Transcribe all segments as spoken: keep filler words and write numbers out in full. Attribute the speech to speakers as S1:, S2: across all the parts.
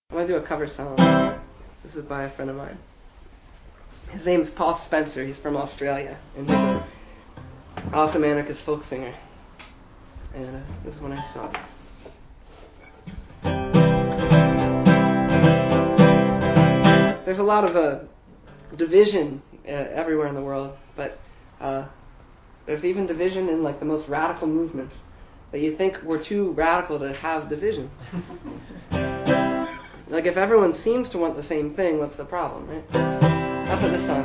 S1: I'm going to do a cover song. This is by a friend of mine. His name is Paul Spencer. He's from Australia, and he's an awesome anarchist folk singer. And uh, this is when I saw it. There's a lot of uh, division uh, everywhere in the world, but uh, there's even division in like the most radical movements that you think we're too radical to have division. Like if everyone seems to want the same thing, what's the problem, right? That's what this song.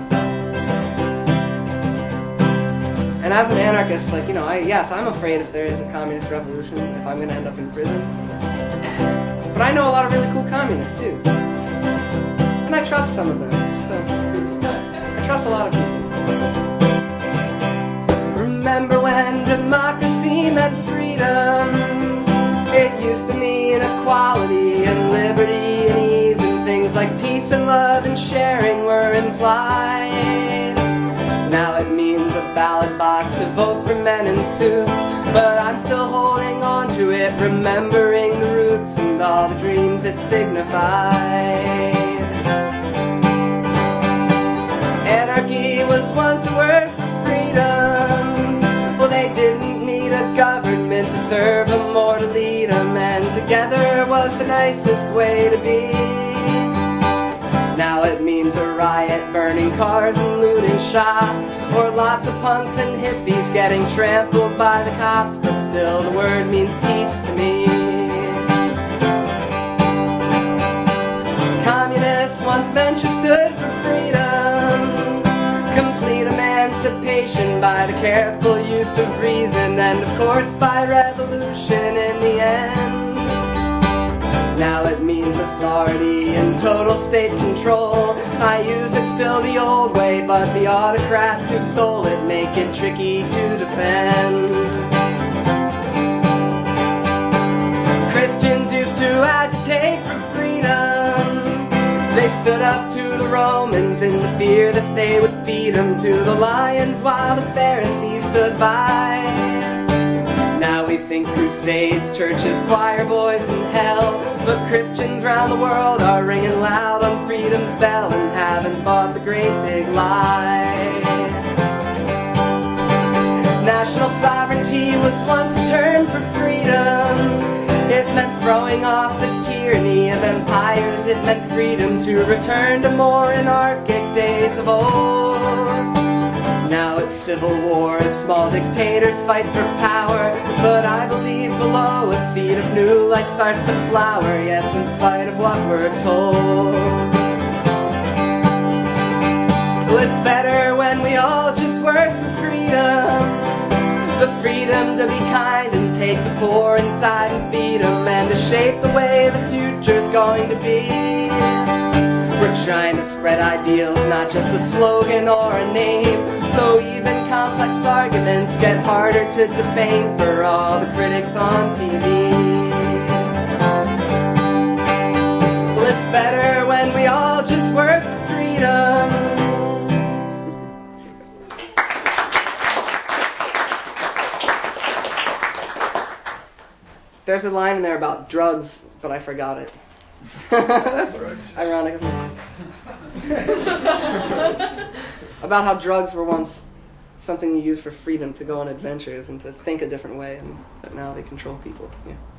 S1: And as an anarchist, like, you know, I yes, I'm afraid if there is a communist revolution, if I'm going to end up in prison. But I know a lot of really cool communists, too. And I trust some of them, so I trust a lot of people. Remember when democracy meant freedom? It used to mean equality and liberty, and even things like peace and love and sharing were implied. Now it means a ballot box to vote for men in suits, but I'm still holding on to it, remembering the roots and all the dreams it signified. Anarchy was once a word for freedom. Well, they didn't need a government to serve them or to lead them, and together was the nicest way to be. Now it means a riot, burning cars and looting shops, or lots of punks and hippies getting trampled by the cops, but still the word means peace to me. Communists once meant you stood for freedom, complete emancipation by the careful use of reason, and of course by revolution in the end. Now it means authority and total state control. I use it still the old way, but the autocrats who stole it make it tricky to defend. Christians used to agitate for freedom. They stood up to the Romans in the fear that they would feed them to the lions while the Pharisees stood by. Now we think crusades, churches, choir boys, and hell, but Christians round the world are ringing loud on freedom's bell and haven't bought the great big lie. National sovereignty was once a term for freedom. It meant throwing off the tyranny of empires. It meant freedom to return to more anarchic days of old. Now it's civil war as small dictators fight for power, but I believe below a seed of new life starts to flower, yes, in spite of what we're told. Well, it's better when we all just work for freedom. The freedom to be kind and take the poor inside and feed them, and to shape the way the future's going to be. We're trying to spread ideals, not just a slogan or a name, so even complex arguments get harder to defame for all the critics on T V. Well, it's better when we all just work for freedom. There's a line in there about drugs, but I forgot it. That's ironic, isn't it? About how drugs were once something you used for freedom, to go on adventures and to think a different way, and that now they control people. Yeah.